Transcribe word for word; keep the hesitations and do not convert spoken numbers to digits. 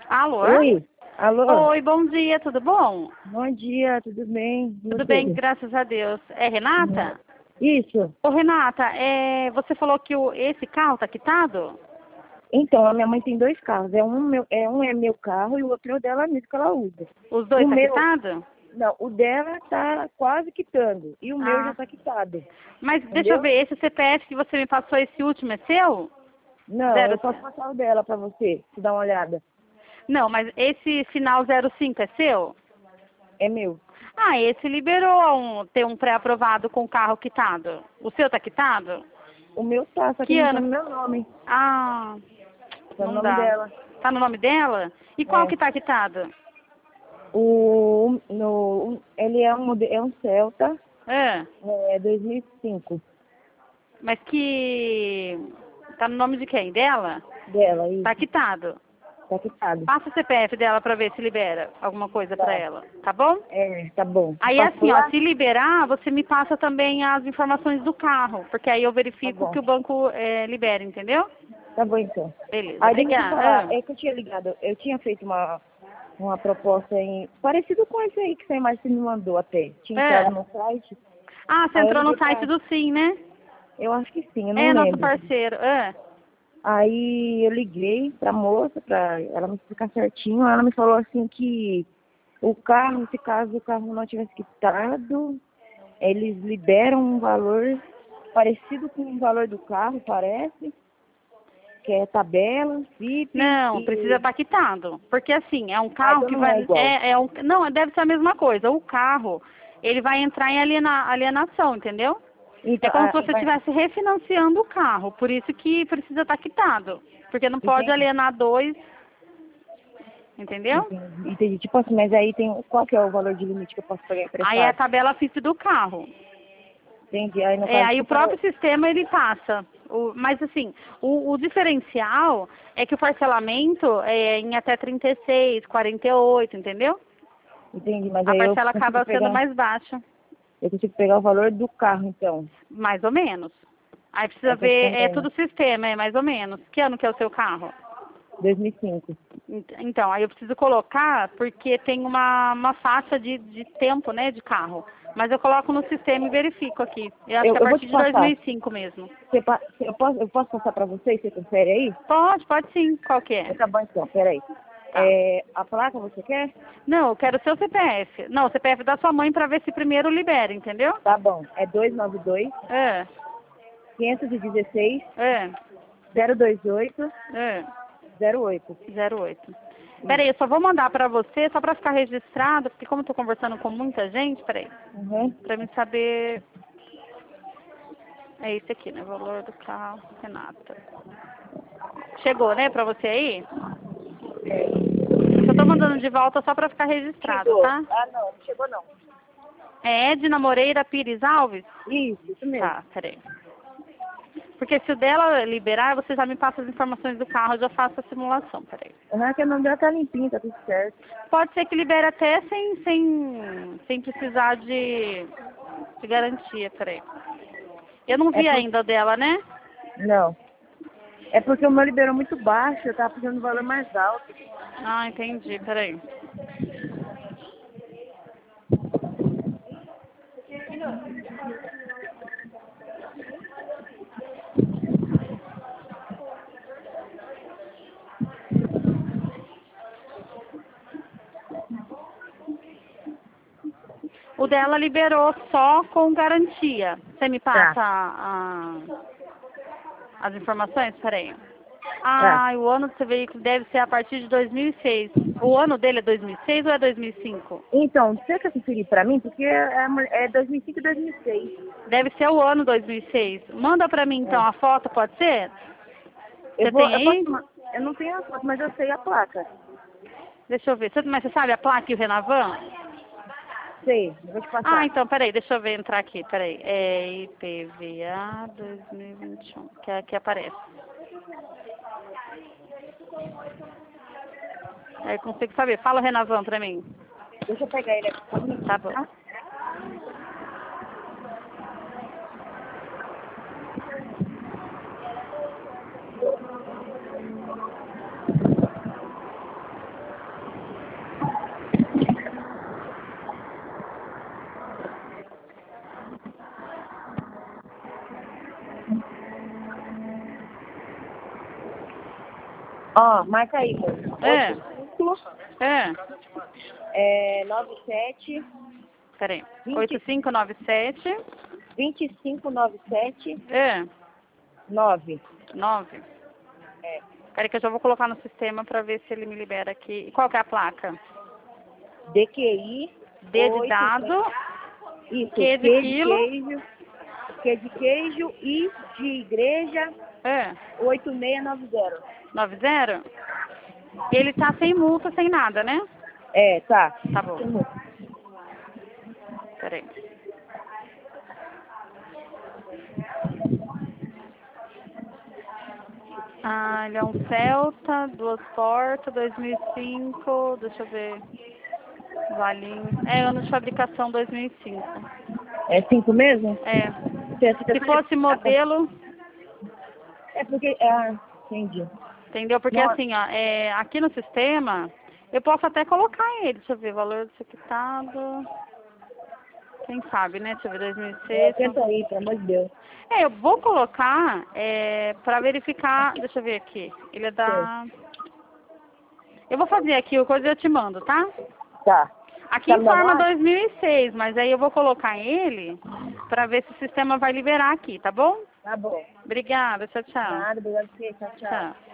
Alô? Oi, alô, Oi, bom dia, tudo bom? bom dia, tudo bem? E Tudo você? bem, graças a Deus. É Renata? Isso. Ô, Renata, é, você falou que o, esse carro tá quitado? Então, a minha mãe tem dois carros. É um, meu, é um é meu carro e o outro é o dela mesmo que ela usa. Os dois O tá meu, quitado? não, o dela tá quase quitando e o meu já Ah, tá quitado. mas deixa eu Entendeu? ver, esse C P F que você me passou, esse último é seu? Não, Zero... eu posso passar o dela pra você, se dar uma olhada. Não, mas esse final zero cinco é seu? É meu. Ah, esse liberou um, ter um pré-aprovado com carro quitado. O seu tá quitado? O meu tá, só que Que não tá ano? no meu nome. Ah, Tá no não nome dá. dela. Tá no nome dela? E qual É. que tá quitado? O, no, ele é um, mode- é um Celta, É, é dois mil e cinco. mas que... Tá no nome de quem? Dela? Dela, Tá isso. quitado. Tá quitado. Passa o C P F dela pra ver se libera alguma coisa pra Tá. ela, tá bom? É, tá bom. Aí Posso por assim, ó, lá? se liberar, você me passa também as informações do carro, porque aí eu Tá verifico bom. que o banco é, libera, entendeu? Tá bom, então. Beleza, Aí deixa eu te falar, obrigada. é que eu tinha ligado, eu tinha feito uma, uma proposta em, parecido com esse aí que você mais me mandou até. Tinha Ah, entrado é. no site, Ah, você aí eu entrou no liguei site pra, do Sim, né? eu acho que sim, eu não É, nosso lembro. parceiro. É. Aí eu liguei pra moça, pra ela me explicar certinho, ela me falou assim que o carro, se caso o carro não tivesse quitado, eles liberam um valor parecido com o valor do carro, parece, que é tabela, F I P Não, precisa e... estar quitado. Porque assim, é um Ah, carro então que não é vai. igual. É, é um, não, deve ser a mesma coisa. O carro, ele vai entrar em aliena, alienação, entendeu? É Então, como se ah, você vai... estivesse refinanciando o carro. Por isso que precisa estar quitado. Porque não pode Entendi, alienar dois, entendeu? entendi, entendi. Tipo assim, mas aí tem... Qual que é o valor de limite que eu posso pagar Aí é a emprestado? tabela F I P do carro. Entendi. Aí no É, caso, aí o se for... próprio sistema ele passa. O- mas assim, o, o diferencial é que o parcelamento é em até trinta e seis, quarenta e oito, entendeu? Entendi, mas A aí eu parcela consigo acaba sendo pegar... mais baixa, Eu consigo pegar o valor do carro, então. mais ou menos. Aí precisa É que eu ver, tô é vendo. tudo sistema, é mais ou menos. Que ano que é o seu carro? dois mil e cinco. Ent- Então, aí eu preciso colocar porque tem uma, uma faixa de, de tempo, né, de carro. Mas eu coloco no sistema e verifico aqui. Eu acho Eu, que é a eu vou partir te de dois mil passar. e cinco mesmo. Você pa... eu, posso, eu posso passar pra você e você confere aí? Pode, pode sim. Qual que é? Tá bom, então. Peraí. Tá. É, a placa você quer? Não, eu quero o seu C P F. Não, o C P F da sua mãe para ver se primeiro libera, entendeu? Tá bom. É duzentos e noventa e dois, É, quinhentos e dezesseis, é, zero vinte e oito, é. zero oito. zero oito. Peraí, Isso. eu só vou mandar para você, só para ficar registrado, porque como eu tô conversando com muita gente, peraí, Uhum. para mim saber... É esse aqui, né? Valor do carro, Renata. Chegou, né, para você aí? Eu só tô mandando de volta só para ficar registrado, Chegou. tá? Ah, não. Não chegou, não. É Edna Moreira Pires Alves? Isso, isso mesmo. Tá, peraí. Porque se o dela liberar, você já me passa as informações do carro, eu já faço a simulação, peraí. Uhum, que o nome dela tá limpinho, tá tudo certo. Pode ser que libere até sem, sem, sem precisar de, de garantia, peraí. Eu não É vi por... ainda o dela, né? Não. É porque o meu liberou muito baixo, eu tava precisando do valor mais alto. Ah, entendi, peraí. O dela liberou só com garantia. Você me Tá, passa a, a- as informações? Peraí. tá. Ah, o ano do seu veículo deve ser a partir de dois mil e seis. O ano dele é dois mil e seis ou é dois mil e cinco? Então, você quer conferir pra mim? Porque é, é dois mil e cinco e dois mil e seis. Deve ser o ano dois mil e seis. Manda pra mim então É. a foto, pode ser? Eu Você vou, tem eu posso, aí? ma- eu não tenho a foto, mas eu sei a placa. Deixa eu ver. Você, mas você sabe a placa e o Renavan? Sei, eu vou te Ah, passar. então, peraí, deixa eu ver, entrar aqui, peraí. É I P V A dois mil e vinte e um, que aqui aparece. Aí consigo saber. Fala o Renavan pra mim. Deixa eu pegar ele aqui, só um Tá minutinho, bom. tá? Ó, marca aí, moço. É. oito cinco, É. é, nove sete, Peraí. vinte. oito cinco nove sete. vinte e cinco nove sete, É. nove. nove. É. Peraí que eu já vou colocar no sistema pra ver se ele me libera aqui. Qual que é a placa? D Q I. D de dado. Isso, Q de Q de quilo. queijo. Q de queijo. I de igreja. É. oito seis nove zero. nove zero? Ele tá sem multa, sem nada, né? É, tá. Tá bom. Peraí. Ah, ele é um Celta, duas portas, dois mil e cinco, deixa eu ver, valinho. É, ano de fabricação dois mil e cinco. É cinco mesmo? É. Você fica Se só- fosse modelo, É porque. Ah, entendi. entendeu? Porque Nossa. assim, ó, é, aqui no sistema, eu posso até colocar ele, deixa eu ver, valor desequitado, quem sabe, né? Deixa eu ver, dois mil e É, seis. tenta aí, pelo amor de Deus. É, eu vou colocar é, para verificar, deixa eu ver aqui, ele é da... Eu vou fazer aqui, o coisa eu te mando, tá? Tá. Aqui Tá me dando informa hora? dois mil e seis, mas aí eu vou colocar ele para ver se o sistema vai liberar aqui, tá bom? Tá bom. Obrigada, tchau, tchau. Nada, obrigado por você. Tchau, tchau. Tchau.